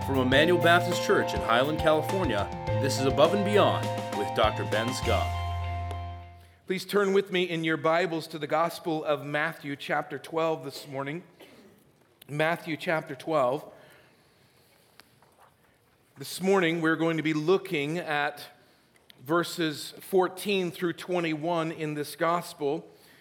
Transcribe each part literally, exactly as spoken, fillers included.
From Emmanuel Baptist Church in Highland, California, this is Above and Beyond with Doctor Ben Scott. Please turn with me in your Bibles to the Gospel of Matthew chapter twelve this morning. Matthew chapter twelve. This morning we're going to be looking at verses fourteen through twenty-one in this Gospel.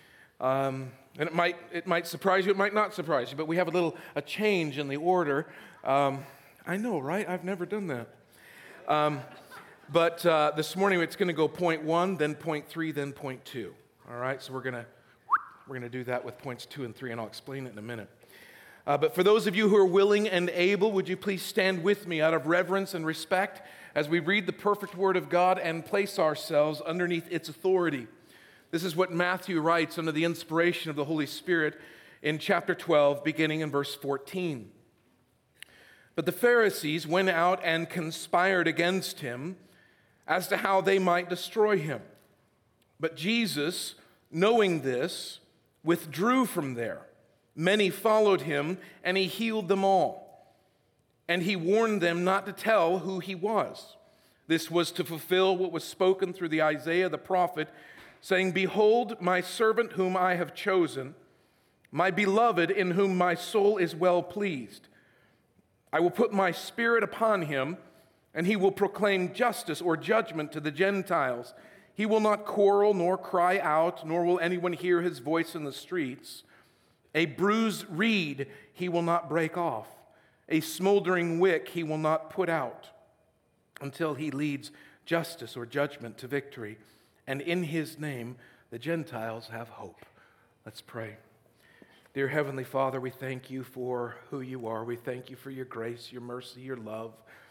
Um, and it might it might surprise you, it might not surprise you, but we have a little a change in the order. Um, I know, right? I've never done that. Um, but uh, this morning it's going to go point one, then point three, then point two. All right, so we're going to we're going to do that with points two and three, and I'll explain it in a minute. Uh, but for those of you who are willing and able, would you please stand with me out of reverence and respect as we read the perfect Word of God and place ourselves underneath its authority. This is what Matthew writes under the inspiration of the Holy Spirit in chapter twelve, beginning in verse fourteen. But the Pharisees went out and conspired against him as to how they might destroy him. But Jesus, knowing this, withdrew from there. Many followed him, and he healed them all. And he warned them not to tell who he was. This was to fulfill what was spoken through the Isaiah the prophet, saying, "Behold, my servant whom I have chosen, my beloved in whom my soul is well pleased. I will put my spirit upon him, and he will proclaim justice or judgment to the Gentiles. He will not quarrel nor cry out, nor will anyone hear his voice in the streets. A bruised reed he will not break off. A smoldering wick he will not put out, until he leads justice or judgment to victory. And in his name the Gentiles have hope." Let's pray. Dear Heavenly Father, we thank you for who you are. We thank you for your grace, your mercy, your love.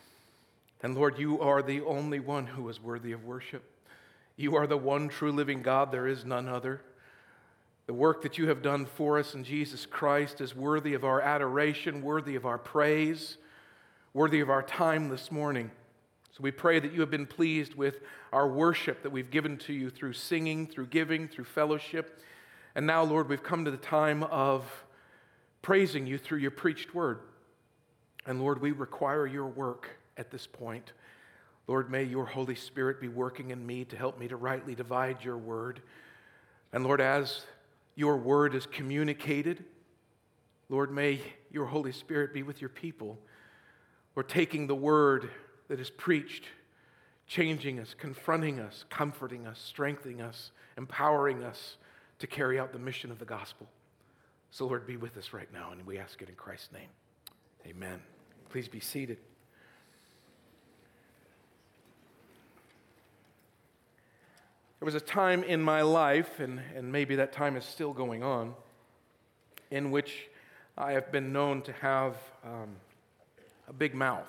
And Lord, you are the only one who is worthy of worship. You are the one true living God. There is none other. The work that you have done for us in Jesus Christ is worthy of our adoration, worthy of our praise, worthy of our time this morning. So we pray that you have been pleased with our worship that we've given to you through singing, through giving, through fellowship. And now, Lord, we've come to the time of praising you through your preached word. And Lord, we require your work at this point. Lord, may your Holy Spirit be working in me to help me to rightly divide your word. And Lord, as your word is communicated, Lord, may your Holy Spirit be with your people. Lord, taking the word that is preached, changing us, confronting us, comforting us, strengthening us, empowering us to carry out the mission of the gospel. So Lord, be with us right now, and we ask it in Christ's name. Amen. Please be seated. There was a time in my life, and, and maybe that time is still going on, in which I have been known to have um, a big mouth.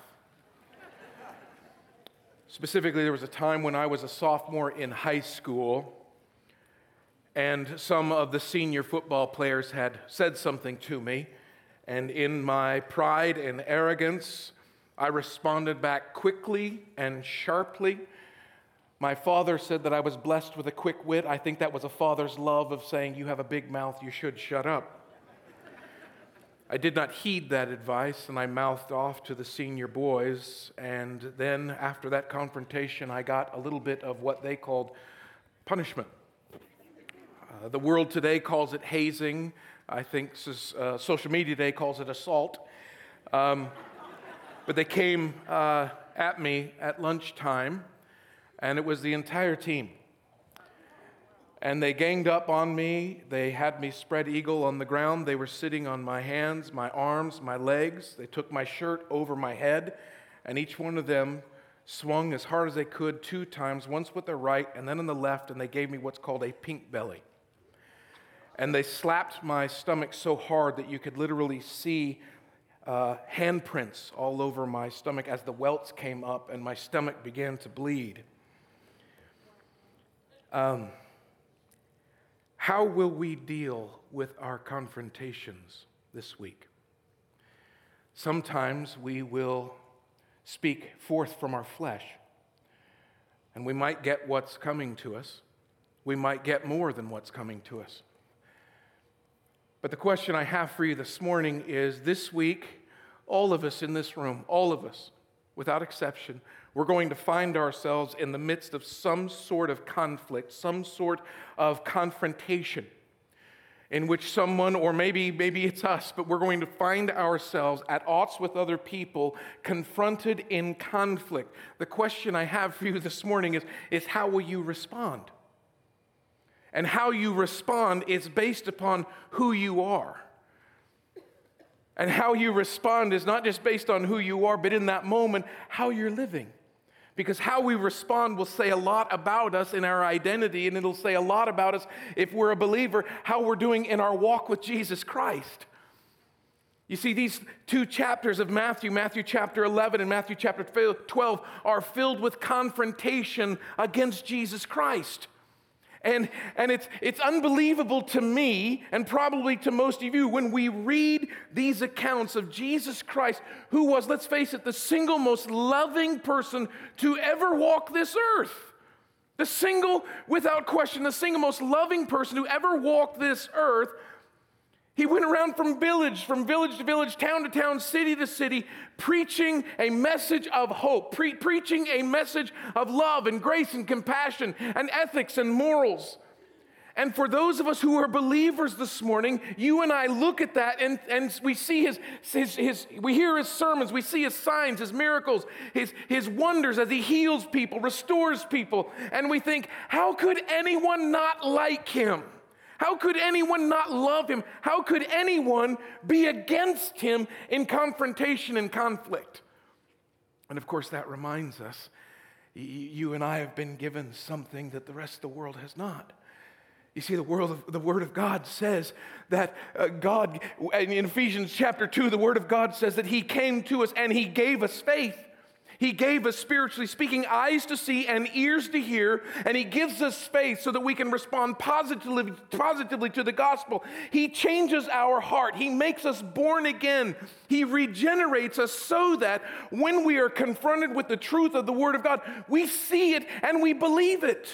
Specifically, there was a time when I was a sophomore in high school, and some of the senior football players had said something to me, and in my pride and arrogance, I responded back quickly and sharply. My father said that I was blessed with a quick wit. I think that was a father's love of saying, "You have a big mouth, you should shut up." I did not heed that advice, and I mouthed off to the senior boys, and then after that confrontation, I got a little bit of what they called punishment. Uh, the world today calls it hazing. I think uh, social media today calls it assault. Um, but they came uh, at me at lunchtime, and it was the entire team. And they ganged up on me. They had me spread eagle on the ground. They were sitting on my hands, my arms, my legs. They took my shirt over my head, and each one of them swung as hard as they could two times, once with their right and then on the left, and they gave me what's called a pink belly. And they slapped my stomach so hard that you could literally see uh, handprints all over my stomach as the welts came up and my stomach began to bleed. Um, how will we deal with our confrontations this week? Sometimes we will speak forth from our flesh, and we might get what's coming to us. We might get more than what's coming to us. But the question I have for you this morning is, this week, all of us in this room, all of us, without exception, we're going to find ourselves in the midst of some sort of conflict, some sort of confrontation in which someone, or maybe, maybe it's us, but we're going to find ourselves at odds with other people, confronted in conflict. The question I have for you this morning is, is how will you respond? And how you respond is based upon who you are. And how you respond is not just based on who you are, but in that moment, how you're living. Because how we respond will say a lot about us in our identity, and it'll say a lot about us, if we're a believer, how we're doing in our walk with Jesus Christ. You see, these two chapters of Matthew, Matthew chapter eleven and Matthew chapter twelve, are filled with confrontation against Jesus Christ. And, and it's, it's unbelievable to me, and probably to most of you, when we read these accounts of Jesus Christ, who was, let's face it, the single most loving person to ever walk this earth. The single, without question, the single most loving person who ever walked this earth. He went around from village, from village to village, town to town, city to city, preaching a message of hope, pre- preaching a message of love and grace and compassion and ethics and morals. And for those of us who are believers this morning, you and I look at that and, and we see his, his, his, we hear his sermons, we see his signs, his miracles, his, his wonders as he heals people, restores people, and we think, how could anyone not like him? How could anyone not love him? How could anyone be against him in confrontation and conflict? And of course, that reminds us, you and I have been given something that the rest of the world has not. You see, the, world of, the Word of God says that uh, God, in Ephesians chapter two, the Word of God says that he came to us and he gave us faith. He gave us, spiritually speaking, eyes to see and ears to hear, and he gives us faith so that we can respond positively, positively to the gospel. He changes our heart. He makes us born again. He regenerates us so that when we are confronted with the truth of the Word of God, we see it and we believe it.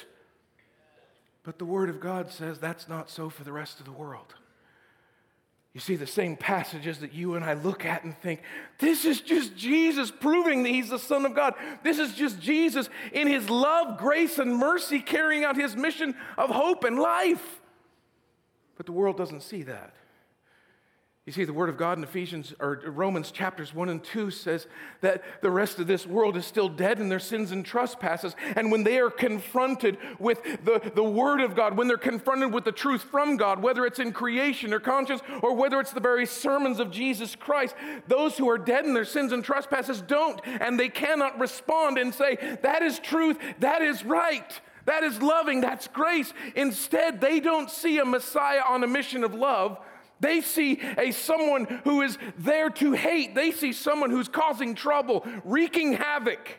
But the Word of God says that's not so for the rest of the world. You see, the same passages that you and I look at and think, this is just Jesus proving that he's the Son of God. This is just Jesus in his love, grace, and mercy carrying out his mission of hope and life. But the world doesn't see that. You see, the Word of God in Ephesians or Romans chapters one and two says that the rest of this world is still dead in their sins and trespasses. And when they are confronted with the, the Word of God, when they're confronted with the truth from God, whether it's in creation or conscience, or whether it's the very sermons of Jesus Christ, those who are dead in their sins and trespasses don't, and they cannot respond and say, that is truth, that is right, that is loving, that's grace. Instead, they don't see a Messiah on a mission of love. They see a someone who is there to hate. They see someone who's causing trouble, wreaking havoc.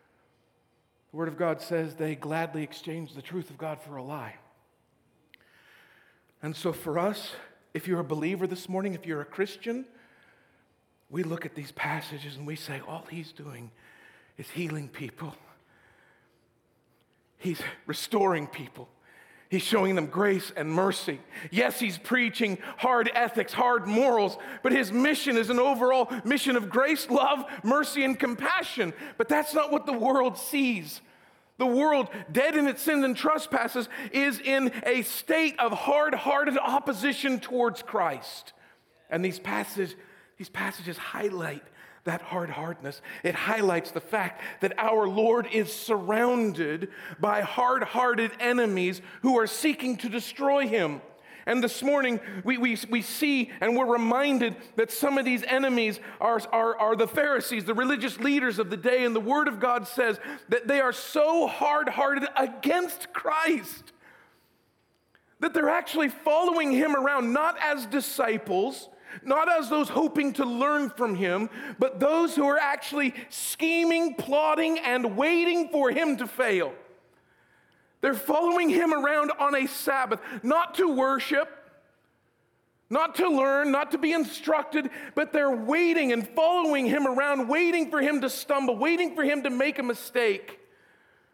The Word of God says they gladly exchange the truth of God for a lie. And so for us, if you're a believer this morning, if you're a Christian, we look at these passages and we say, all he's doing is healing people. He's restoring people. He's showing them grace and mercy. Yes, he's preaching hard ethics, hard morals, but his mission is an overall mission of grace, love, mercy, and compassion. But that's not what the world sees. The world, dead in its sins and trespasses, is in a state of hard-hearted opposition towards Christ. And these passages, these passages highlight that hard-heartedness. It highlights the fact that our Lord is surrounded by hard-hearted enemies who are seeking to destroy him. And this morning, we, we, we see and we're reminded that some of these enemies are, are, are the Pharisees, the religious leaders of the day. And the Word of God says that they are so hard-hearted against Christ that they're actually following him around, not as disciples, not as those hoping to learn from him, but those who are actually scheming, plotting, and waiting for him to fail. They're following him around on a Sabbath, not to worship, not to learn, not to be instructed, but they're waiting and following him around, waiting for him to stumble, waiting for him to make a mistake.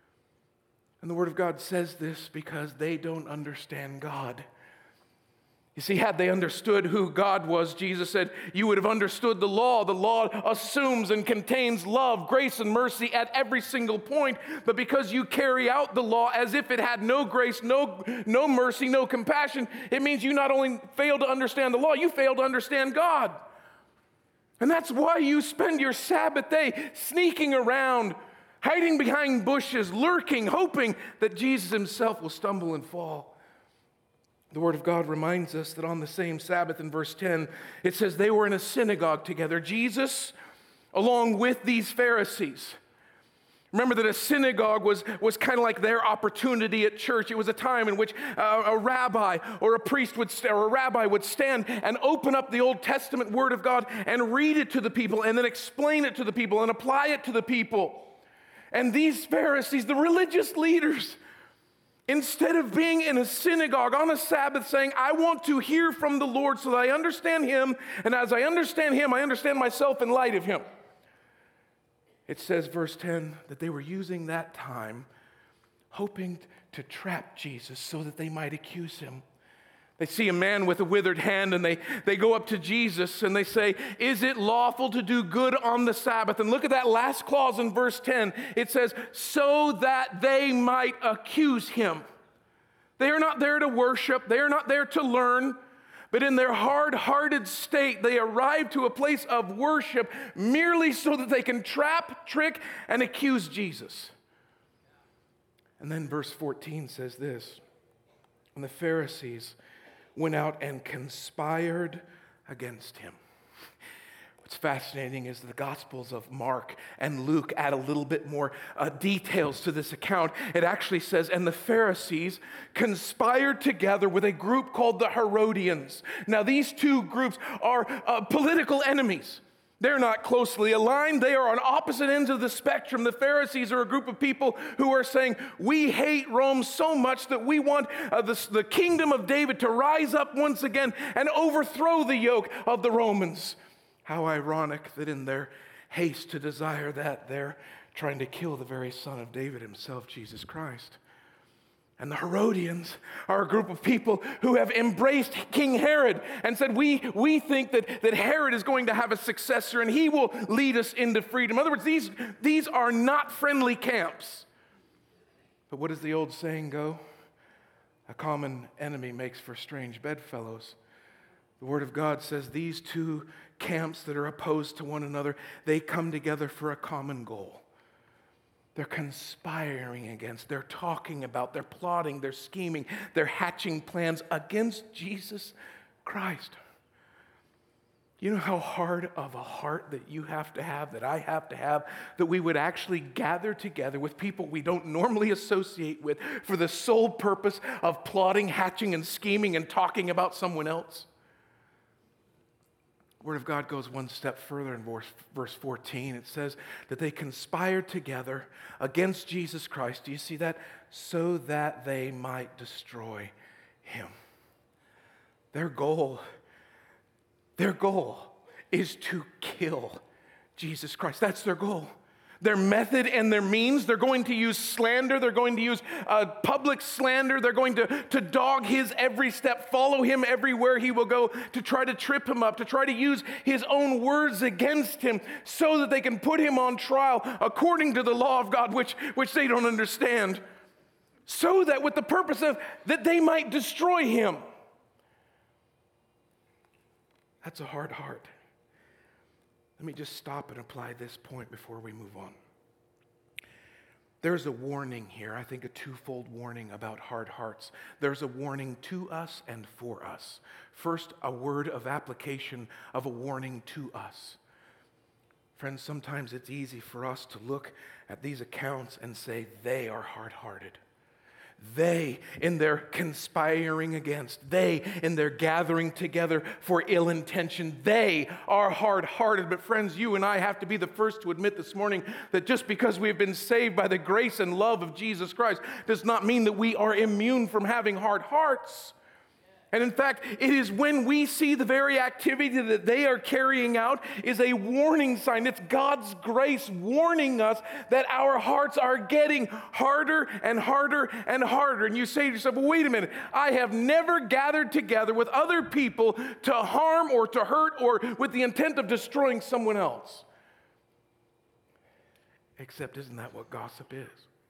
And the Word of God says this because they don't understand God. You see, had they understood who God was, Jesus said, you would have understood the law. The law assumes and contains love, grace, and mercy at every single point. But because you carry out the law as if it had no grace, no, no mercy, no compassion, it means you not only fail to understand the law, you fail to understand God. And that's why you spend your Sabbath day sneaking around, hiding behind bushes, lurking, hoping that Jesus himself will stumble and fall. The Word of God reminds us that on the same Sabbath in verse ten, it says they were in a synagogue together. Jesus, along with these Pharisees. Remember that a synagogue was, was kind of like their opportunity at church. It was a time in which uh, a rabbi or a priest would st- or a rabbi would stand and open up the Old Testament Word of God and read it to the people and then explain it to the people and apply it to the people. And these Pharisees, the religious leaders, instead of being in a synagogue on a Sabbath saying, I want to hear from the Lord so that I understand Him, and as I understand Him, I understand myself in light of Him. It says, verse ten, that they were using that time hoping to trap Jesus so that they might accuse Him. They see a man with a withered hand and they, they go up to Jesus and they say, is it lawful to do good on the Sabbath? And look at that last clause in verse ten. It says, so that they might accuse Him. They are not there to worship. They are not there to learn. But in their hard-hearted state, they arrive to a place of worship merely so that they can trap, trick, and accuse Jesus. And then verse fourteen says this, and the Pharisees went out and conspired against Him. What's fascinating is the Gospels of Mark and Luke add a little bit more uh, details to this account. It actually says, and the Pharisees conspired together with a group called the Herodians. Now, these two groups are uh, political enemies. They're not closely aligned. They are on opposite ends of the spectrum. The Pharisees are a group of people who are saying, we hate Rome so much that we want uh, the, the kingdom of David to rise up once again and overthrow the yoke of the Romans. How ironic that in their haste to desire that, they're trying to kill the very son of David himself, Jesus Christ. And the Herodians are a group of people who have embraced King Herod and said, we, we think that, that Herod is going to have a successor and he will lead us into freedom. In other words, these, these are not friendly camps. But what does the old saying go? A common enemy makes for strange bedfellows. The Word of God says these two camps that are opposed to one another, they come together for a common goal. They're conspiring against, they're talking about, they're plotting, they're scheming, they're hatching plans against Jesus Christ. You know how hard of a heart that you have to have, that I have to have, that we would actually gather together with people we don't normally associate with for the sole purpose of plotting, hatching, and scheming and talking about someone else? The Word of God goes one step further in verse, verse fourteen. It says that they conspired together against Jesus Christ. Do you see that? So that they might destroy Him. Their goal, their goal is to kill Jesus Christ. That's their goal. Their method and their means, they're going to use slander, they're going to use uh, public slander, they're going to, to dog His every step, follow Him everywhere He will go, to try to trip Him up, to try to use His own words against Him so that they can put Him on trial according to the law of God, which, which they don't understand, so that with the purpose of that they might destroy Him. That's a hard heart. Let me just stop and apply this point before we move on. There's a warning here, I think a twofold warning about hard hearts. There's a warning to us and for us. First, a word of application of a warning to us. Friends, sometimes it's easy for us to look at these accounts and say, they are hard-hearted. They, in their conspiring against, they, in their gathering together for ill intention, they are hard-hearted. But friends, you and I have to be the first to admit this morning that just because we have been saved by the grace and love of Jesus Christ does not mean that we are immune from having hard hearts. And in fact, it is when we see the very activity that they are carrying out is a warning sign. It's God's grace warning us that our hearts are getting harder and harder and harder. And you say to yourself, well, wait a minute, I have never gathered together with other people to harm or to hurt or with the intent of destroying someone else. Except, isn't that what gossip is?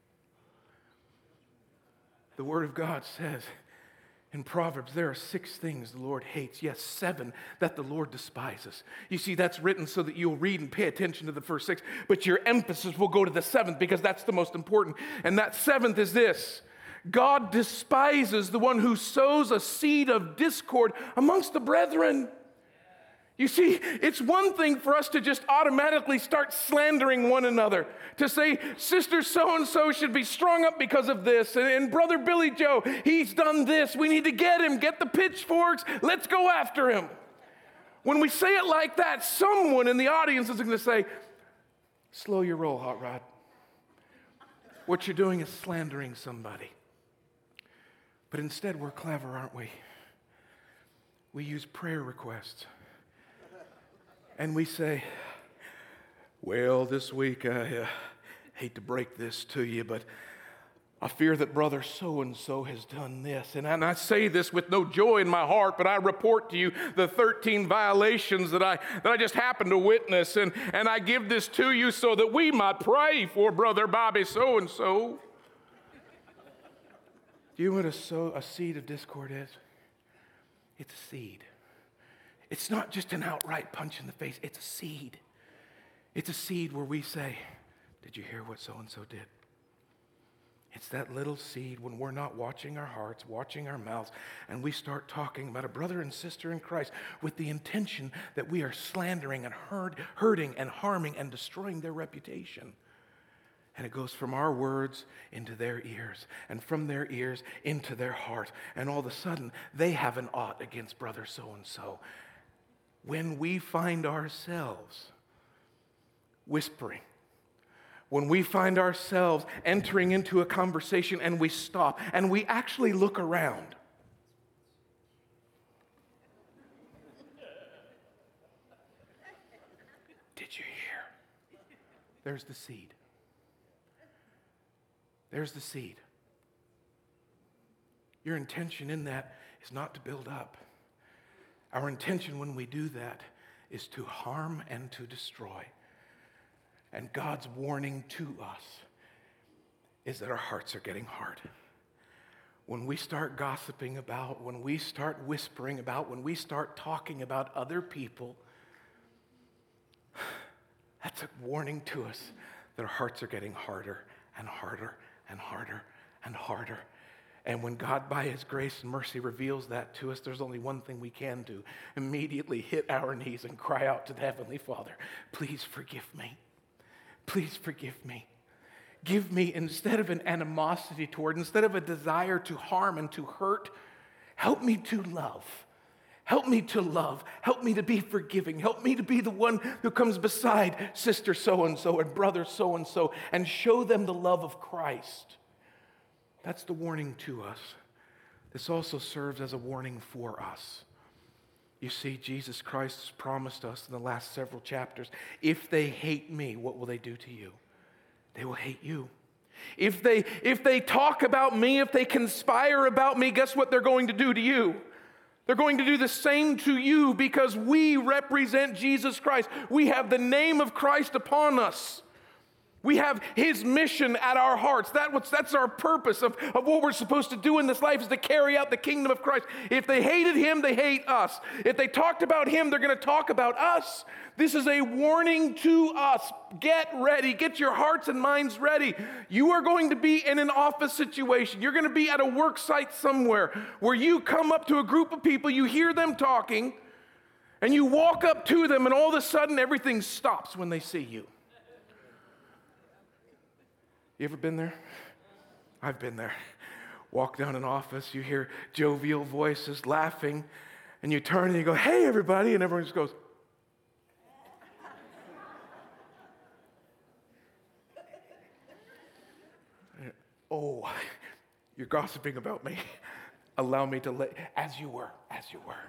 The Word of God says in Proverbs, there are six things the Lord hates. Yes, seven that the Lord despises. You see, that's written so that you'll read and pay attention to the first six, but your emphasis will go to the seventh because that's the most important. And that seventh is this: God despises the one who sows a seed of discord amongst the brethren. You see, it's one thing for us to just automatically start slandering one another, to say, Sister so-and-so should be strung up because of this, and, and Brother Billy Joe, he's done this. We need to get him, get the pitchforks, let's go after him. When we say it like that, someone in the audience is going to say, slow your roll, Hot Rod. What you're doing is slandering somebody. But instead, we're clever, aren't we? We use prayer requests. And we say, well, this week, I uh, hate to break this to you, but I fear that brother so-and-so has done this. And, and I say this with no joy in my heart, but I report to you the thirteen violations that I that I just happened to witness. And, and I give this to you so that we might pray for brother Bobby so-and-so. Do you know what a, sow, a seed of discord is? It's a seed. It's not just an outright punch in the face. It's a seed. It's a seed where we say, did you hear what so-and-so did? It's that little seed when we're not watching our hearts, watching our mouths, and we start talking about a brother and sister in Christ with the intention that we are slandering and hurt, hurting and harming and destroying their reputation. And it goes from our words into their ears, and from their ears into their heart. And all of a sudden, they have an ought against brother so-and-so. When we find ourselves whispering, when we find ourselves entering into a conversation and we stop and we actually look around, did you hear? There's the seed. There's the seed. Your intention in that is not to build up. Our intention when we do that is to harm and to destroy. And God's warning to us is that our hearts are getting hard. When we start gossiping about, when we start whispering about, when we start talking about other people, that's a warning to us that our hearts are getting harder and harder and harder and harder. And when God, by His grace and mercy, reveals that to us, there's only one thing we can do. Immediately hit our knees and cry out to the Heavenly Father, please forgive me. Please forgive me. Give me, instead of an animosity toward, instead of a desire to harm and to hurt, help me to love. Help me to love. Help me to be forgiving. Help me to be the one who comes beside sister so-and-so and brother so-and-so and show them the love of Christ. That's the warning to us. This also serves as a warning for us. You see, Jesus Christ has promised us in the last several chapters, if they hate me, what will they do to you? They will hate you. If they, if they talk about me, if they conspire about me, guess what they're going to do to you? They're going to do the same to you because we represent Jesus Christ. We have the name of Christ upon us. We have His mission at our hearts. That what's, that's our purpose of, of what we're supposed to do in this life is to carry out the kingdom of Christ. If they hated Him, they hate us. If they talked about Him, they're going to talk about us. This is a warning to us. Get ready. Get your hearts and minds ready. You are going to be in an office situation. You're going to be at a work site somewhere where you come up to a group of people, you hear them talking, and you walk up to them, and all of a sudden everything stops when they see you. You ever been there? I've been there. Walk down an office, you hear jovial voices laughing, and you turn and you go, hey, everybody, and everyone just goes, oh, you're gossiping about me. allow me to let, as you were, as you were.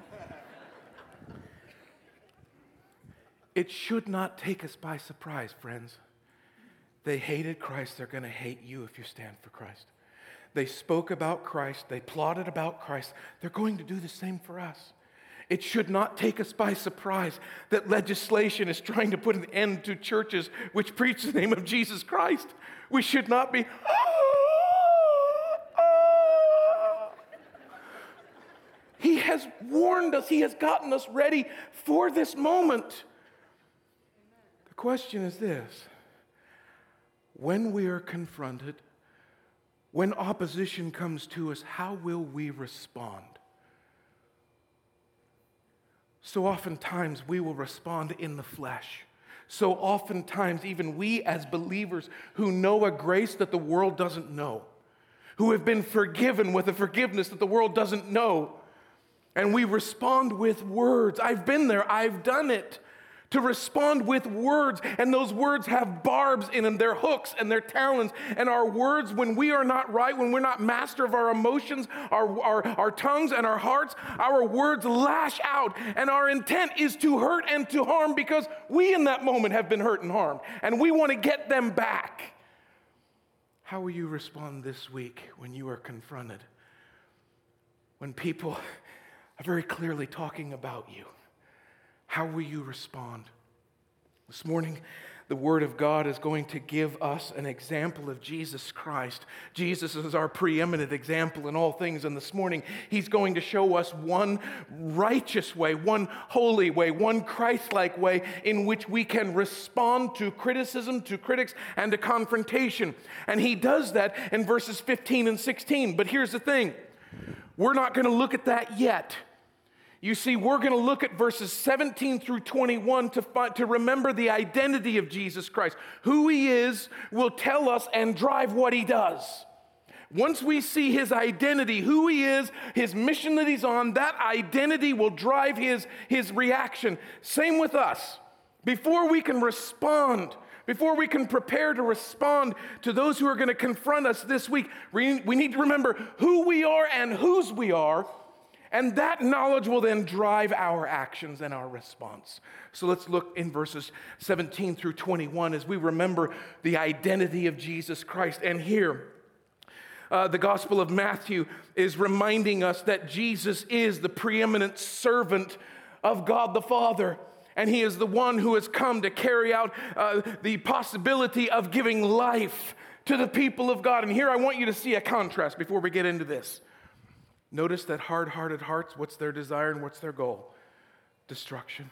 It should not take us by surprise, friends. They hated Christ. They're going to hate you if you stand for Christ. They spoke about Christ. They plotted about Christ. They're going to do the same for us. It should not take us by surprise that legislation is trying to put an end to churches which preach the name of Jesus Christ. We should not be, ah, ah. He has warned us. He has gotten us ready for this moment. The question is this: when we are confronted, when opposition comes to us, how will we respond? So oftentimes we will respond in the flesh. So oftentimes even we as believers who know a grace that the world doesn't know, who have been forgiven with a forgiveness that the world doesn't know, and we respond with words. I've been there, I've done it. To respond with words, and those words have barbs in them, they're hooks and they're talons, and our words, when we are not right, when we're not master of our emotions, our, our, our tongues and our hearts, our words lash out, and our intent is to hurt and to harm because we in that moment have been hurt and harmed, and we want to get them back. How will you respond this week when you are confronted? When people are very clearly talking about you? How will you respond? This morning, the Word of God is going to give us an example of Jesus Christ. Jesus is our preeminent example in all things, and this morning, He's going to show us one righteous way, one holy way, one Christ-like way in which we can respond to criticism, to critics, and to confrontation. And He does that in verses fifteen and sixteen. But here's the thing. We're not going to look at that yet. You see, we're going to look at verses seventeen through twenty-one to, find, to remember the identity of Jesus Christ. Who He is will tell us and drive what He does. Once we see His identity, who He is, His mission that He's on, that identity will drive His, his reaction. Same with us. Before we can respond, before we can prepare to respond to those who are going to confront us this week, we, we need to remember who we are and whose we are. And that knowledge will then drive our actions and our response. So let's look in verses seventeen through twenty-one as we remember the identity of Jesus Christ. And here, uh, the Gospel of Matthew is reminding us that Jesus is the preeminent servant of God the Father. And He is the one who has come to carry out uh, the possibility of giving life to the people of God. And here I want you to see a contrast before we get into this. Notice that hard-hearted hearts, what's their desire and what's their goal? Destruction.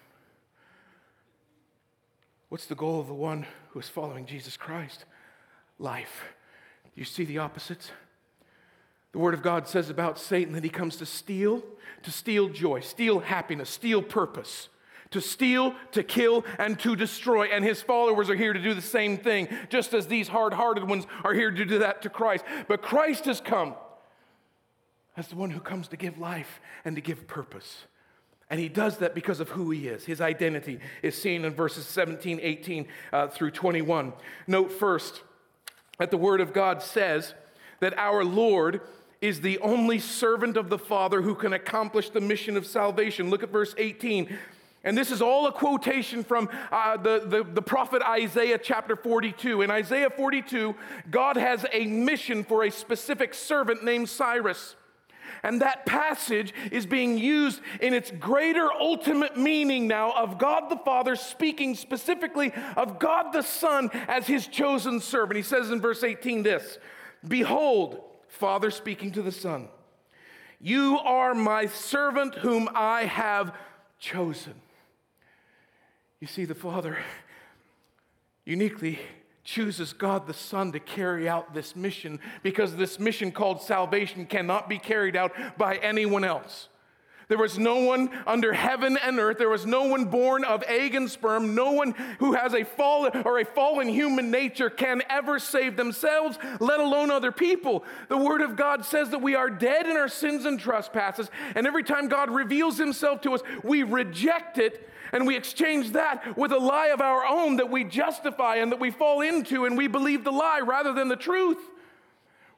What's the goal of the one who is following Jesus Christ? Life. You see the opposites? The Word of God says about Satan that he comes to steal, to steal joy, steal happiness, steal purpose, to steal, to kill, and to destroy. And his followers are here to do the same thing, just as these hard-hearted ones are here to do that to Christ. But Christ has come as the one who comes to give life and to give purpose. And He does that because of who He is. His identity is seen in verses seventeen, eighteen uh, through twenty-one. Note first that the Word of God says that our Lord is the only servant of the Father who can accomplish the mission of salvation. Look at verse eighteen. And this is all a quotation from uh, the, the, the prophet Isaiah chapter forty-two. In Isaiah forty-two, God has a mission for a specific servant named Cyrus. And that passage is being used in its greater ultimate meaning now of God the Father speaking specifically of God the Son as His chosen servant. He says in verse eighteen this, "Behold, Father speaking to the Son, you are my servant whom I have chosen." You see, the Father uniquely chooses God the Son to carry out this mission because this mission called salvation cannot be carried out by anyone else. There was no one under heaven and earth. There was no one born of egg and sperm. No one who has a fallen or a fallen human nature can ever save themselves, let alone other people. The Word of God says that we are dead in our sins and trespasses, and every time God reveals Himself to us, we reject it. And we exchange that with a lie of our own that we justify and that we fall into, and we believe the lie rather than the truth.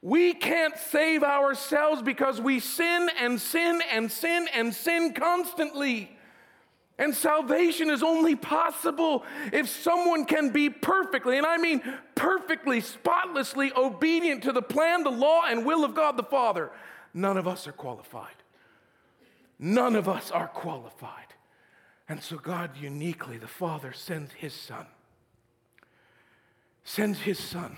We can't save ourselves because we sin and sin and sin and sin constantly. And salvation is only possible if someone can be perfectly, and I mean perfectly, spotlessly obedient to the plan, the law, and will of God the Father. None of us are qualified. None of us are qualified. And so God uniquely, the Father, sends his Son. Sends his Son.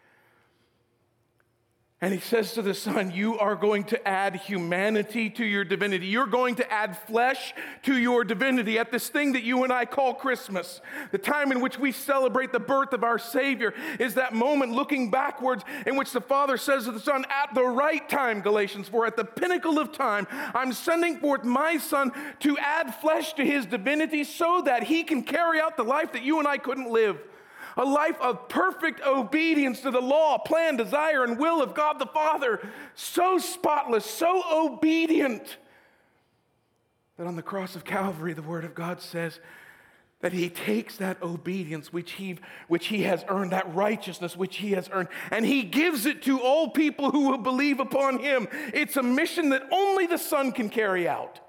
And he says to the Son, you are going to add humanity to your divinity. You're going to add flesh to your divinity at this thing that you and I call Christmas. The time in which we celebrate the birth of our Savior is that moment looking backwards in which the Father says to the Son, at the right time, Galatians four, at the pinnacle of time, I'm sending forth my Son to add flesh to his divinity so that he can carry out the life that you and I couldn't live. A life of perfect obedience to the law, plan, desire, and will of God the Father. So spotless, so obedient, that on the cross of Calvary, the Word of God says that he takes that obedience which he, which he has earned, that righteousness which he has earned, and he gives it to all people who will believe upon him. It's a mission that only the Son can carry out.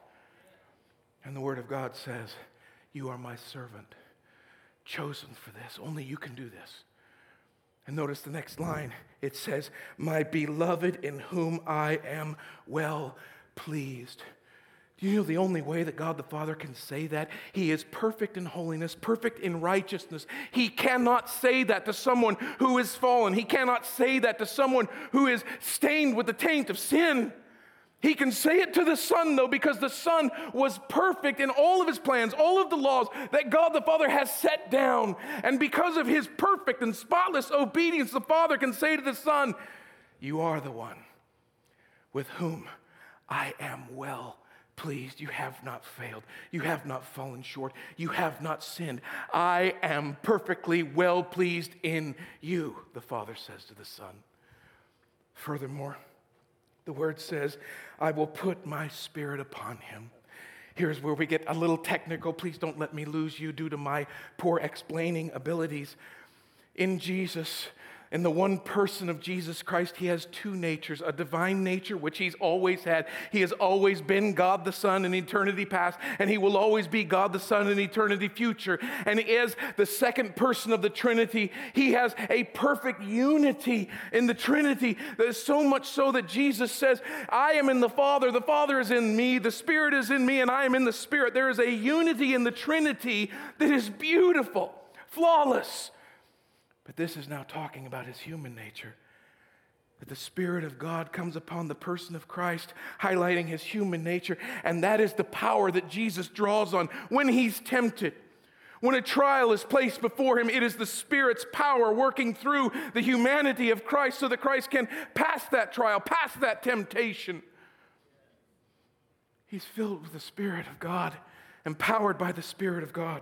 And the Word of God says, you are my servant. Chosen for this. Only you can do this. And notice the next line. It says, my beloved in whom I am well pleased. Do you know the only way that God the Father can say that? He is perfect in holiness, perfect in righteousness. He cannot say that to someone who is fallen. He cannot say that to someone who is stained with the taint of sin. He can say it to the Son, though, because the Son was perfect in all of his plans, all of the laws that God the Father has set down. And because of his perfect and spotless obedience, the Father can say to the Son, you are the one with whom I am well pleased. You have not failed. You have not fallen short. You have not sinned. I am perfectly well pleased in you, the Father says to the Son. Furthermore, the Word says, I will put my Spirit upon him. Here's where we get a little technical. Please don't let me lose you due to my poor explaining abilities. In Jesus, in the one person of Jesus Christ, he has two natures, a divine nature, which he's always had. He has always been God the Son in eternity past, and he will always be God the Son in eternity future. And as the second person of the Trinity, he has a perfect unity in the Trinity. That is so much so that Jesus says, I am in the Father, the Father is in me, the Spirit is in me, and I am in the Spirit. There is a unity in the Trinity that is beautiful, flawless. But this is now talking about his human nature. That the Spirit of God comes upon the person of Christ, highlighting his human nature. And that is the power that Jesus draws on when he's tempted. When a trial is placed before him, it is the Spirit's power working through the humanity of Christ so that Christ can pass that trial, pass that temptation. He's filled with the Spirit of God, empowered by the Spirit of God.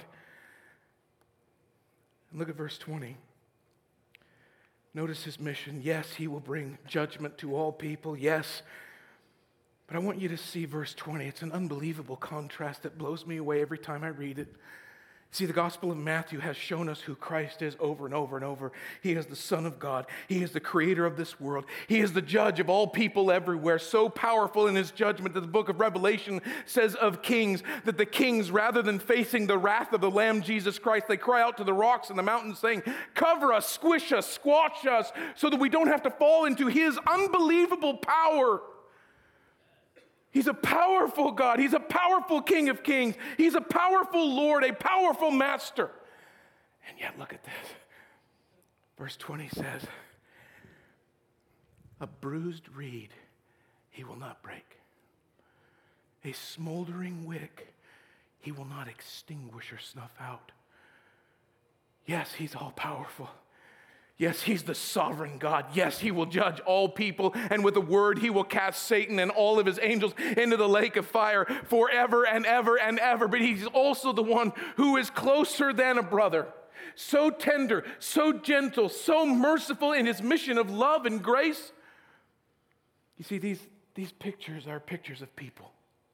And look at verse twenty. Notice his mission. Yes, he will bring judgment to all people. Yes. But I want you to see verse twenty. It's an unbelievable contrast that blows me away every time I read it. See, the Gospel of Matthew has shown us who Christ is over and over and over. He is the Son of God. He is the creator of this world. He is the judge of all people everywhere, so powerful in his judgment that the book of Revelation says of kings that the kings, rather than facing the wrath of the Lamb Jesus Christ, they cry out to the rocks and the mountains saying, cover us, squish us, squash us, so that we don't have to fall into his unbelievable power. He's a powerful God. He's a powerful King of Kings. He's a powerful Lord, a powerful Master. And yet, look at this. Verse twenty says, a bruised reed he will not break. A smoldering wick he will not extinguish or snuff out. Yes, he's all powerful. Yes, he's the sovereign God. Yes, he will judge all people, and with a word he will cast Satan and all of his angels into the lake of fire forever and ever and ever. But he's also the one who is closer than a brother, so tender, so gentle, so merciful in his mission of love and grace. You see, these, these pictures are pictures of people.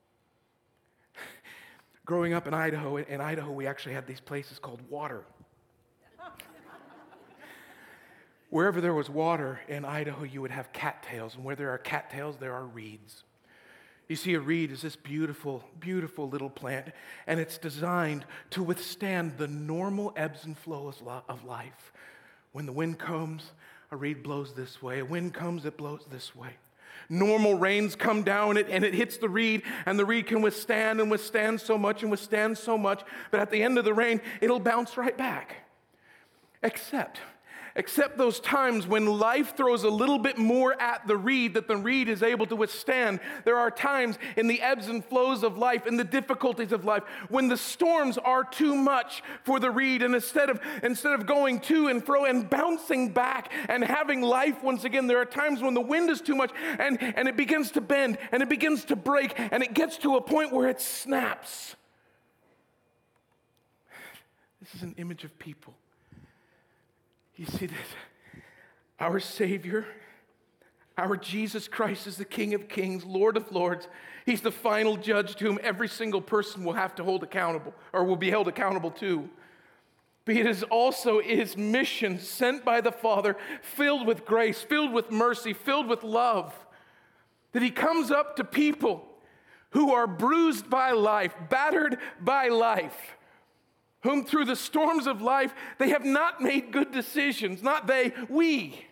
Growing up in Idaho, in Idaho we actually had these places called water. Wherever there was water in Idaho, you would have cattails, and where there are cattails, there are reeds. You see, a reed is this beautiful, beautiful little plant, and it's designed to withstand the normal ebbs and flows of life. When the wind comes, a reed blows this way. A wind comes, it blows this way. Normal rains come down, and it hits the reed, and the reed can withstand and withstand so much and withstand so much, but at the end of the rain, it'll bounce right back. Except... Except those times when life throws a little bit more at the reed that the reed is able to withstand. There are times in the ebbs and flows of life, in the difficulties of life, when the storms are too much for the reed, and instead of, instead of going to and fro and bouncing back and having life once again, there are times when the wind is too much and, and it begins to bend and it begins to break and it gets to a point where it snaps. This is an image of people. You see this? Our Savior, our Jesus Christ is the King of Kings, Lord of Lords. He's the final judge to whom every single person will have to hold accountable, or will be held accountable to. But it is also his mission sent by the Father, filled with grace, filled with mercy, filled with love, that he comes up to people who are bruised by life, battered by life, whom through the storms of life, they have not made good decisions. Not they, we.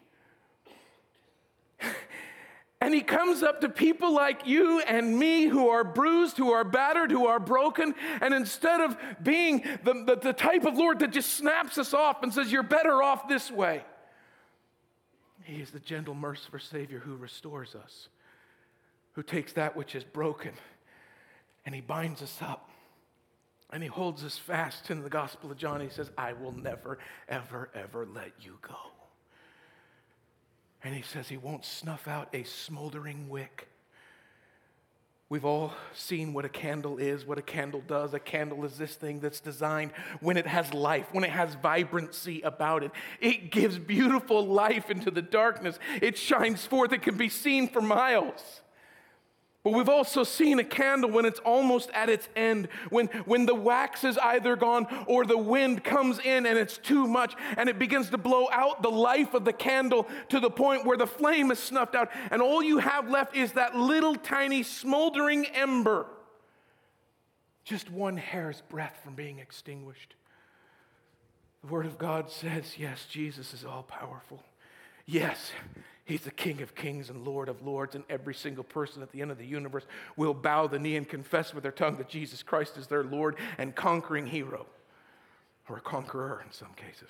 And he comes up to people like you and me who are bruised, who are battered, who are broken. And instead of being the, the, the type of Lord that just snaps us off and says, you're better off this way, he is the gentle, merciful Savior who restores us, who takes that which is broken and he binds us up. And he holds us fast in the Gospel of John. He says, I will never, ever, ever let you go. And he says he won't snuff out a smoldering wick. We've all seen what a candle is, what a candle does. A candle is this thing that's designed when it has life, when it has vibrancy about it. It gives beautiful life into the darkness. It shines forth. It can be seen for miles. But we've also seen a candle when it's almost at its end, when, when the wax is either gone or the wind comes in and it's too much and it begins to blow out the life of the candle to the point where the flame is snuffed out and all you have left is that little tiny smoldering ember, just one hair's breadth from being extinguished. The Word of God says, yes, Jesus is all powerful. Yes, he's the King of Kings and Lord of Lords, and every single person at the end of the universe will bow the knee and confess with their tongue that Jesus Christ is their Lord and conquering hero, or a conqueror in some cases.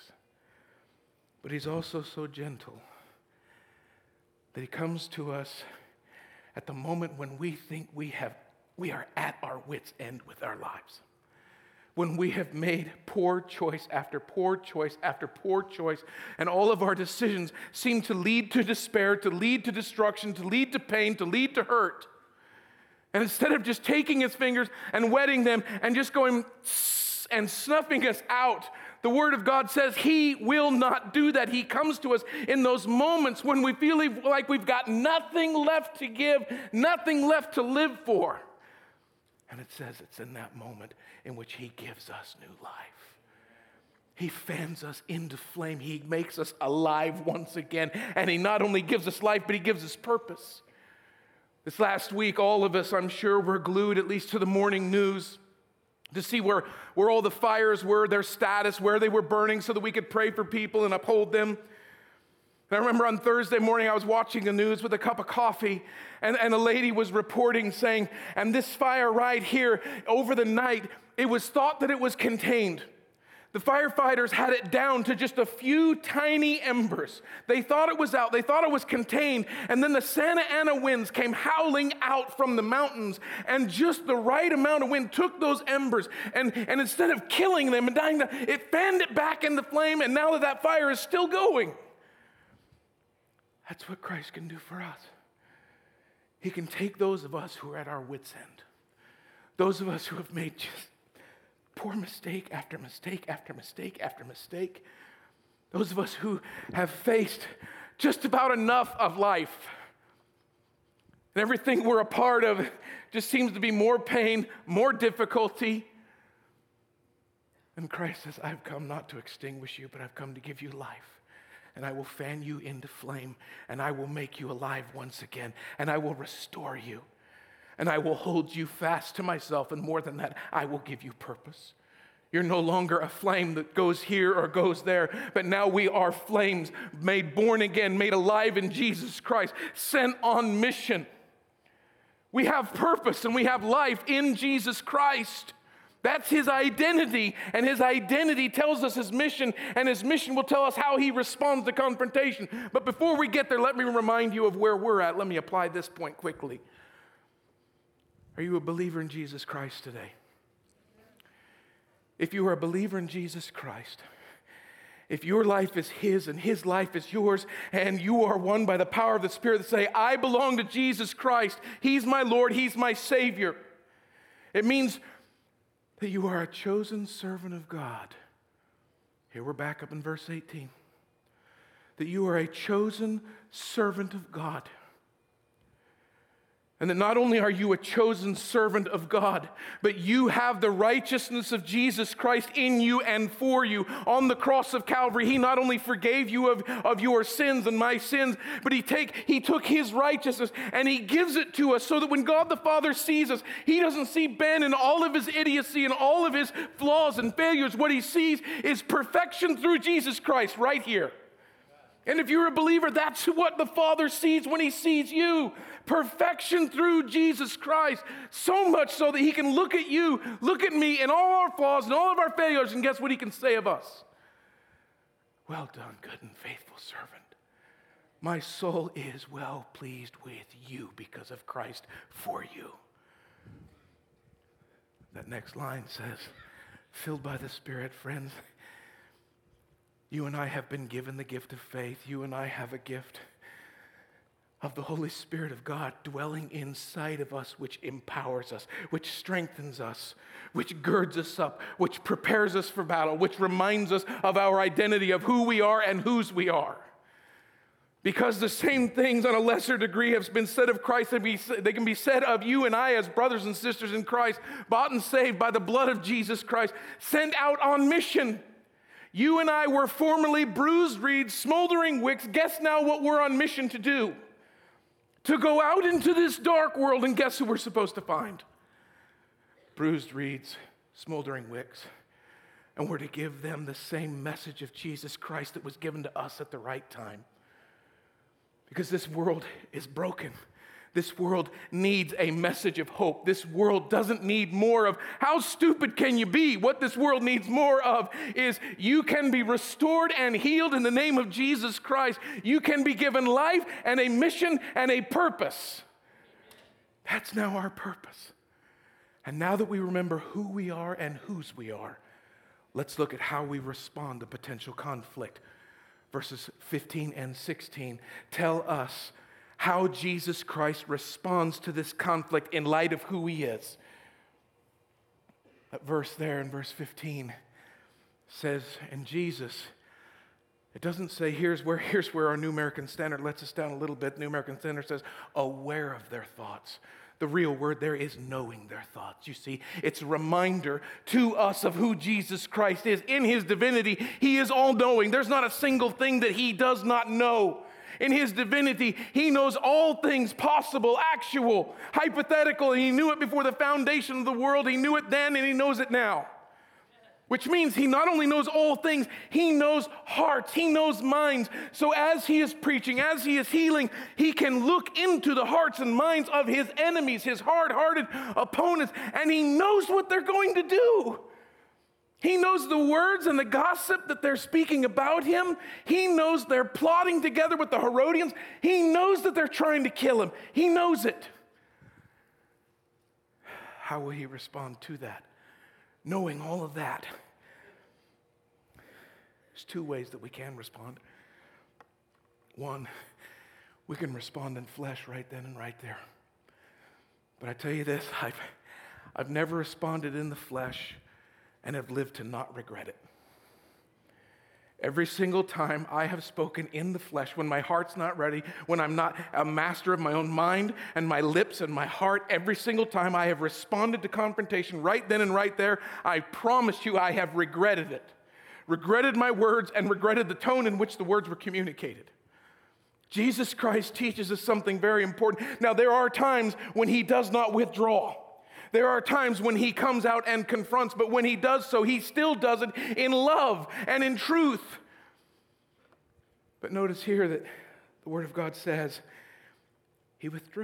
But he's also so gentle that he comes to us at the moment when we think we have, we are at our wits' end with our lives. When we have made poor choice after poor choice after poor choice, and all of our decisions seem to lead to despair, to lead to destruction, to lead to pain, to lead to hurt. And instead of just taking his fingers and wetting them and just going and snuffing us out, the Word of God says he will not do that. He comes to us in those moments when we feel like we've got nothing left to give, nothing left to live for. And it says it's in that moment in which he gives us new life. He fans us into flame. He makes us alive once again. And he not only gives us life, but he gives us purpose. This last week, all of us, I'm sure, were glued at least to the morning news to see where, where all the fires were, their status, where they were burning so that we could pray for people and uphold them. And I remember on Thursday morning, I was watching the news with a cup of coffee, and, and a lady was reporting saying, and this fire right here, over the night, it was thought that it was contained. The firefighters had it down to just a few tiny embers. They thought it was out. They thought it was contained. And then the Santa Ana winds came howling out from the mountains, and just the right amount of wind took those embers, and, and instead of killing them and dying, it fanned it back in the flame, and now that that fire is still going. That's what Christ can do for us. He can take those of us who are at our wits' end, those of us who have made just poor mistake after mistake after mistake after mistake, those of us who have faced just about enough of life, and everything we're a part of just seems to be more pain, more difficulty. And Christ says, I've come not to extinguish you, but I've come to give you life. and I will fan you into flame, and I will make you alive once again, and I will restore you, and I will hold you fast to myself, and more than that, I will give you purpose. You're no longer a flame that goes here or goes there, but now we are flames made born again, made alive in Jesus Christ, sent on mission. We have purpose and we have life in Jesus Christ. That's his identity, and his identity tells us his mission, and his mission will tell us how he responds to confrontation. But before we get there, let me remind you of where we're at. Let me apply this point quickly. Are you a believer in Jesus Christ today? If you are a believer in Jesus Christ, if your life is his and his life is yours, and you are one by the power of the Spirit that say, I belong to Jesus Christ, he's my Lord, he's my Savior, it means that you are a chosen servant of God. Here we're back up in verse eighteen. That you are a chosen servant of God. And that not only are you a chosen servant of God, but you have the righteousness of Jesus Christ in you and for you. On the cross of Calvary, he not only forgave you of, of your sins and my sins, but he, take, he took his righteousness and he gives it to us so that when God the Father sees us, he doesn't see Ben and all of his idiocy and all of his flaws and failures. What he sees is perfection through Jesus Christ right here. And if you're a believer, that's what the Father sees when he sees you. Perfection through Jesus Christ. So much so that he can look at you, look at me, and all our flaws and all of our failures, and guess what he can say of us? Well done, good and faithful servant. My soul is well pleased with you because of Christ for you. That next line says, filled by the Spirit, friends, you and I have been given the gift of faith. You and I have a gift of the Holy Spirit of God dwelling inside of us, which empowers us, which strengthens us, which girds us up, which prepares us for battle, which reminds us of our identity, of who we are and whose we are. Because the same things on a lesser degree have been said of Christ, they can be said of you and I as brothers and sisters in Christ, bought and saved by the blood of Jesus Christ, sent out on mission. You and I were formerly bruised reeds, smoldering wicks. Guess now what we're on mission to do? To go out into this dark world, and guess who we're supposed to find? Bruised reeds, smoldering wicks. And we're to give them the same message of Jesus Christ that was given to us at the right time. Because this world is broken. This world needs a message of hope. This world doesn't need more of how stupid can you be? What this world needs more of is you can be restored and healed in the name of Jesus Christ. You can be given life and a mission and a purpose. That's now our purpose. And now that we remember who we are and whose we are, let's look at how we respond to potential conflict. Verses fifteen and sixteen tell us how Jesus Christ responds to this conflict in light of who he is. That verse there in verse fifteen says, and Jesus, it doesn't say here's where, here's where our New American Standard lets us down a little bit. New American Standard says, aware of their thoughts. The real word there is knowing their thoughts. You see, it's a reminder to us of who Jesus Christ is. In his divinity, he is all-knowing. There's not a single thing that he does not know. In his divinity, he knows all things possible, actual, hypothetical. He knew it before the foundation of the world. He knew it then, and he knows it now. Which means he not only knows all things, he knows hearts, he knows minds. So as he is preaching, as he is healing, he can look into the hearts and minds of his enemies, his hard-hearted opponents, and he knows what they're going to do. He knows the words and the gossip that they're speaking about him. He knows they're plotting together with the Herodians. He knows that they're trying to kill him. He knows it. How will he respond to that? Knowing all of that, there's two ways that we can respond. One, we can respond in flesh right then and right there. But I tell you this, I've, I've never responded in the flesh and have lived to not regret it. Every single time I have spoken in the flesh, when my heart's not ready, when I'm not a master of my own mind and my lips and my heart, every single time I have responded to confrontation right then and right there, I promise you I have regretted it. regretted my words, and regretted the tone in which the words were communicated. Jesus Christ teaches us something very important. Now, there are times when he does not withdraw. There are times when he comes out and confronts, but when he does so, he still does it in love and in truth. But notice here that the Word of God says he withdrew.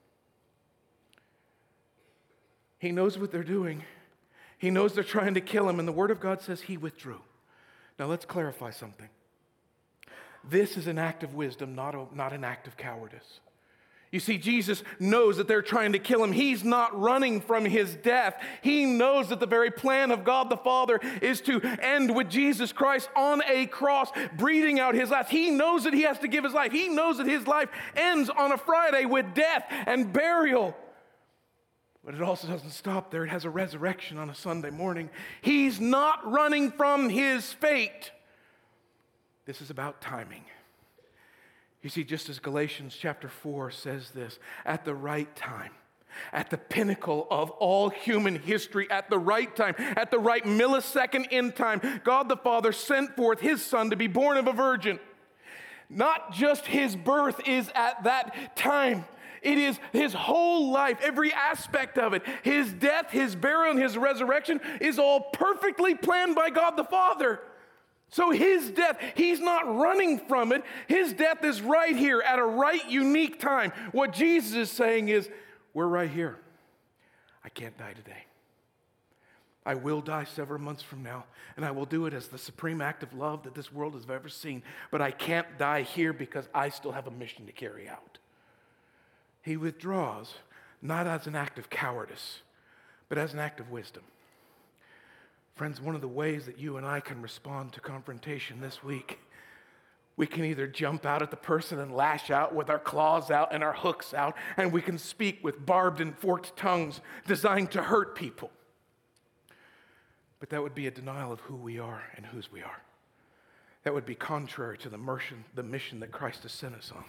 He knows what they're doing. He knows they're trying to kill him, and the Word of God says he withdrew. Now let's clarify something. This is an act of wisdom, not, a, not an act of cowardice. You see, Jesus knows that they're trying to kill him. He's not running from his death. He knows that the very plan of God the Father is to end with Jesus Christ on a cross, breathing out his last. He knows that he has to give his life. He knows that his life ends on a Friday with death and burial. But it also doesn't stop there. It has a resurrection on a Sunday morning. He's not running from his fate. This is about timing. You see, just as Galatians chapter four says this, at the right time, at the pinnacle of all human history, at the right time, at the right millisecond in time, God the Father sent forth his Son to be born of a virgin. Not just his birth is at that time. It is his whole life, every aspect of it. His death, his burial, and his resurrection is all perfectly planned by God the Father. So his death, he's not running from it. His death is right here at a right unique time. What Jesus is saying is, we're right here. I can't die today. I will die several months from now, and I will do it as the supreme act of love that this world has ever seen. But I can't die here because I still have a mission to carry out. He withdraws, not as an act of cowardice, but as an act of wisdom. Friends, one of the ways that you and I can respond to confrontation this week, we can either jump out at the person and lash out with our claws out and our hooks out, and we can speak with barbed and forked tongues designed to hurt people. But that would be a denial of who we are and whose we are. That would be contrary to the mission, the mission that Christ has sent us on.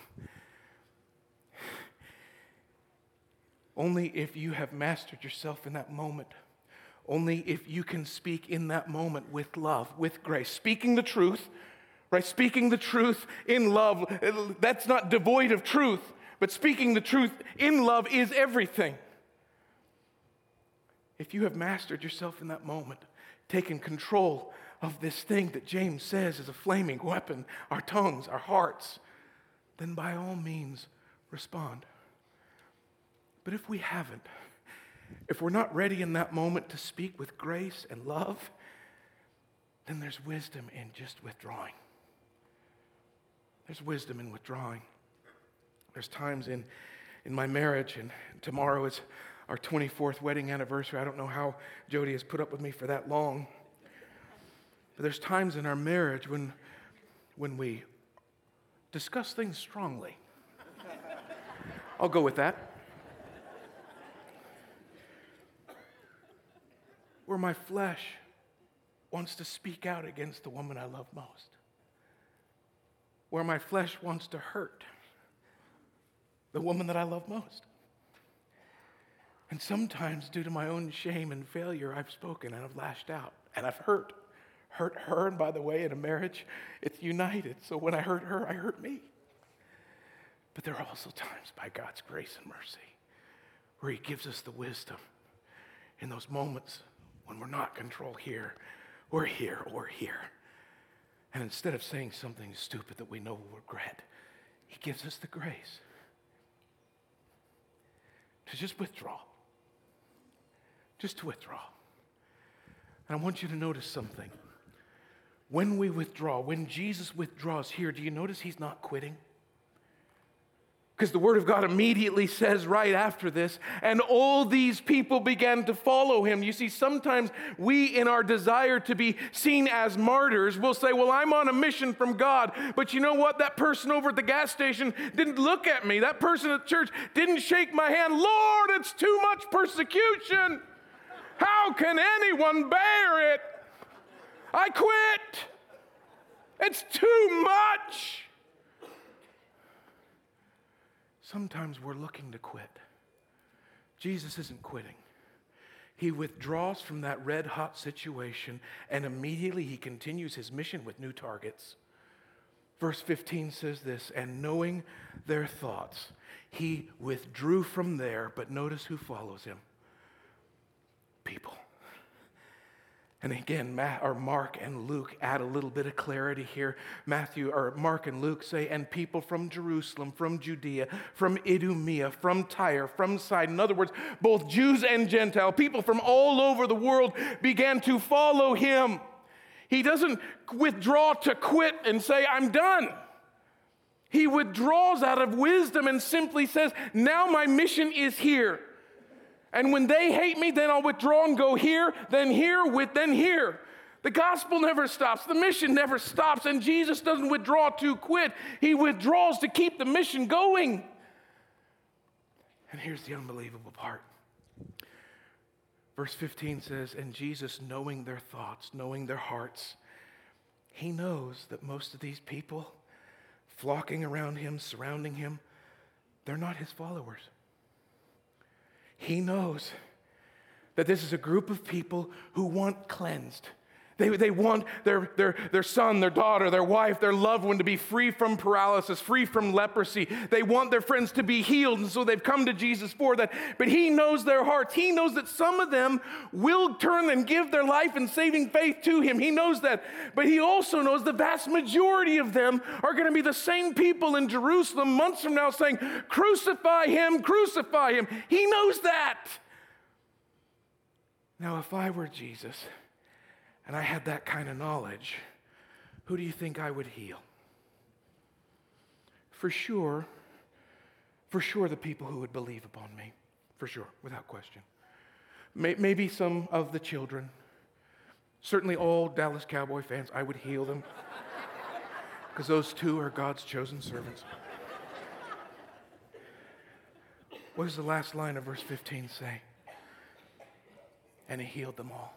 Only if you have mastered yourself in that moment, only if you can speak in that moment with love, with grace, speaking the truth, right? Speaking the truth in love, that's not devoid of truth, but speaking the truth in love is everything. If you have mastered yourself in that moment, taken control of this thing that James says is a flaming weapon, our tongues, our hearts, then by all means respond. But if we haven't, if we're not ready in that moment to speak with grace and love, then there's wisdom in just withdrawing. There's wisdom in withdrawing. There's times in, in my marriage, and tomorrow is our twenty-fourth wedding anniversary. I don't know how Jody has put up with me for that long. But there's times in our marriage when, when we discuss things strongly. I'll go with that. Where my flesh wants to speak out against the woman I love most. Where my flesh wants to hurt the woman that I love most. And sometimes, due to my own shame and failure, I've spoken and I've lashed out and I've hurt. Hurt her, and by the way, in a marriage, it's united. So when I hurt her, I hurt me. But there are also times, by God's grace and mercy, where he gives us the wisdom in those moments when we're not control here, or here, or here. And instead of saying something stupid that we know we'll regret, he gives us the grace to just withdraw. Just to withdraw. And I want you to notice something. When we withdraw, when Jesus withdraws here, do you notice he's not quitting? Because the Word of God immediately says right after this, and all these people began to follow him. You see, sometimes we, in our desire to be seen as martyrs, will say, well, I'm on a mission from God. But you know what? That person over at the gas station didn't look at me. That person at church didn't shake my hand. Lord, it's too much persecution. How can anyone bear it? I quit. It's too much. Sometimes we're looking to quit. Jesus isn't quitting. He withdraws from that red-hot situation, and immediately he continues his mission with new targets. Verse fifteen says this, and knowing their thoughts, he withdrew from there, but notice who follows him. People. And again, Matt, or Mark and Luke add a little bit of clarity here. Matthew, or Mark and Luke say, and people from Jerusalem, from Judea, from Idumea, from Tyre, from Sidon. In other words, both Jews and Gentile, people from all over the world began to follow him. He doesn't withdraw to quit and say, I'm done. He withdraws out of wisdom and simply says, now my mission is here. And when they hate me, then I'll withdraw and go here, then here, with then here. The gospel never stops. The mission never stops. And Jesus doesn't withdraw to quit. He withdraws to keep the mission going. And here's the unbelievable part. Verse fifteen says, and Jesus, knowing their thoughts, knowing their hearts, he knows that most of these people flocking around him, surrounding him, they're not his followers. He knows that this is a group of people who want cleansed. They, they want their, their, their son, their daughter, their wife, their loved one to be free from paralysis, free from leprosy. They want their friends to be healed, and so they've come to Jesus for that. But he knows their hearts. He knows that some of them will turn and give their life in saving faith to him. He knows that. But he also knows the vast majority of them are going to be the same people in Jerusalem months from now saying, crucify him, crucify him. He knows that. Now, if I were Jesus, and I had that kind of knowledge, who do you think I would heal? For sure, for sure the people who would believe upon me. For sure, without question. Maybe some of the children. Certainly all Dallas Cowboy fans, I would heal them. Because those two are God's chosen servants. What does the last line of verse fifteen say? And he healed them all.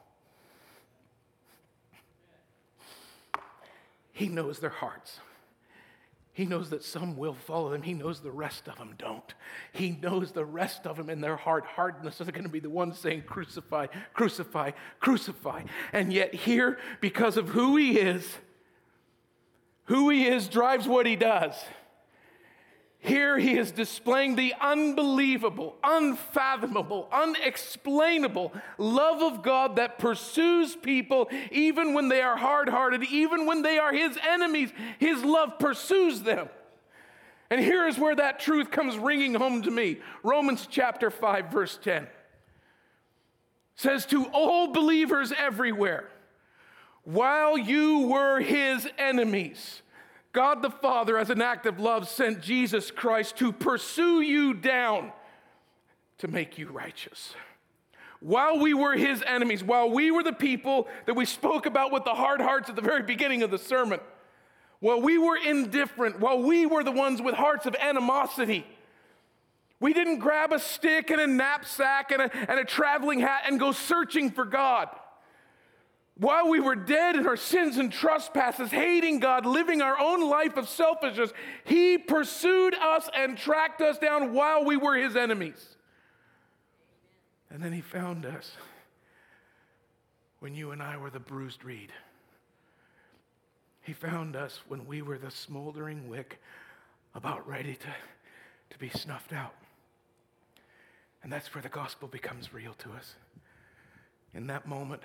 He knows their hearts. He knows that some will follow them. He knows the rest of them don't. He knows the rest of them in their heart hardness are going to be the ones saying, crucify, crucify, crucify. And yet here, because of who he is, who he is drives what he does. Here he is displaying the unbelievable, unfathomable, unexplainable love of God that pursues people even when they are hard-hearted, even when they are his enemies. His love pursues them. And here is where that truth comes ringing home to me. Romans chapter five, verse ten says, to all believers everywhere, while you were his enemies, God the Father, as an act of love, sent Jesus Christ to pursue you down to make you righteous. While we were his enemies, while we were the people that we spoke about with the hard hearts at the very beginning of the sermon, while we were indifferent, while we were the ones with hearts of animosity, we didn't grab a stick and a knapsack and a, and a traveling hat and go searching for God. While we were dead in our sins and trespasses, hating God, living our own life of selfishness, he pursued us and tracked us down while we were his enemies. And then he found us when you and I were the bruised reed. He found us when we were the smoldering wick about ready to, to be snuffed out. And that's where the gospel becomes real to us. In that moment,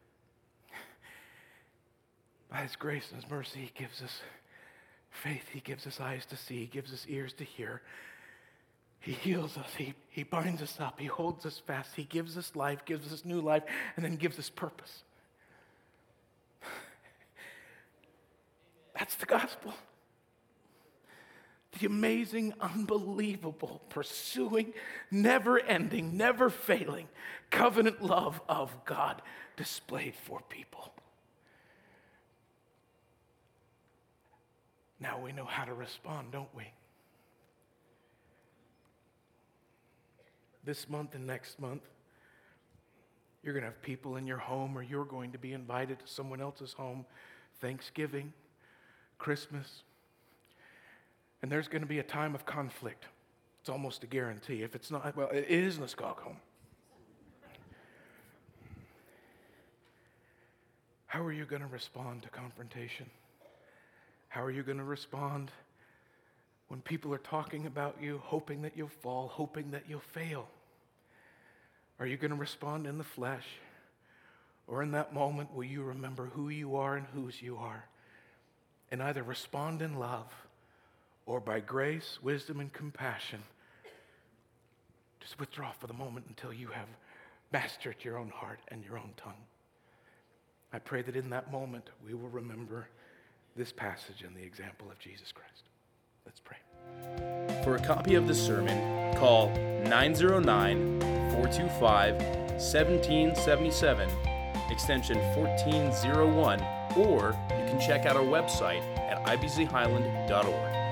by his grace and his mercy, he gives us faith. He gives us eyes to see. He gives us ears to hear. He heals us. He, he binds us up. He holds us fast. He gives us life, gives us new life, and then gives us purpose. That's the gospel. The amazing, unbelievable, pursuing, never-ending, never-failing covenant love of God displayed for people. Now we know how to respond, don't we? This month and next month, you're going to have people in your home, or you're going to be invited to someone else's home, Thanksgiving, Christmas, and there's going to be a time of conflict. It's almost a guarantee. If it's not, well, it is in the Skog home. How are you going to respond to confrontation? How are you going to respond when people are talking about you, hoping that you'll fall, hoping that you'll fail? Are you going to respond in the flesh? Or in that moment, will you remember who you are and whose you are? And either respond in love or by grace, wisdom, and compassion, just withdraw for the moment until you have mastered your own heart and your own tongue. I pray that in that moment, we will remember this passage and the example of Jesus Christ. Let's pray. For a copy of this sermon, call nine oh nine, four two five, one seven seven seven, extension fourteen oh one, or you can check out our website at i b c highland dot org.